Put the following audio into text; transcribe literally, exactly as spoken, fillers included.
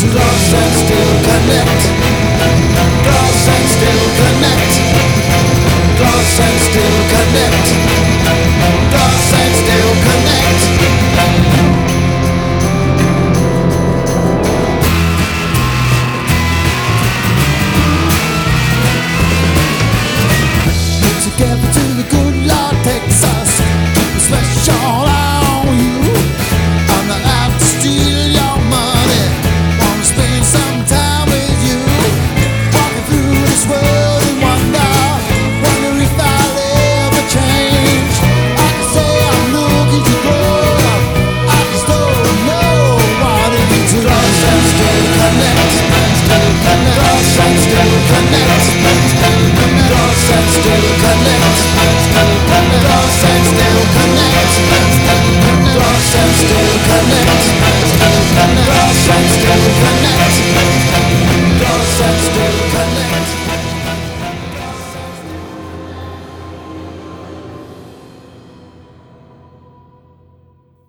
Lost and still connect. Lost and still connect. Lost and still connect. Lost and still connect. Together to the good Lord takes us. Keep a special eye on you. I'm not out to steal your money. Wanna spend some time with you. Walking through this world and wonder, wonder if I'll ever change. I can say I'm looking to grow up. I just don't know what it means to lost and still connect. Lost and still connect. Lost and still connect. Lost and still connect. Lost and still connect. Lost and still connect.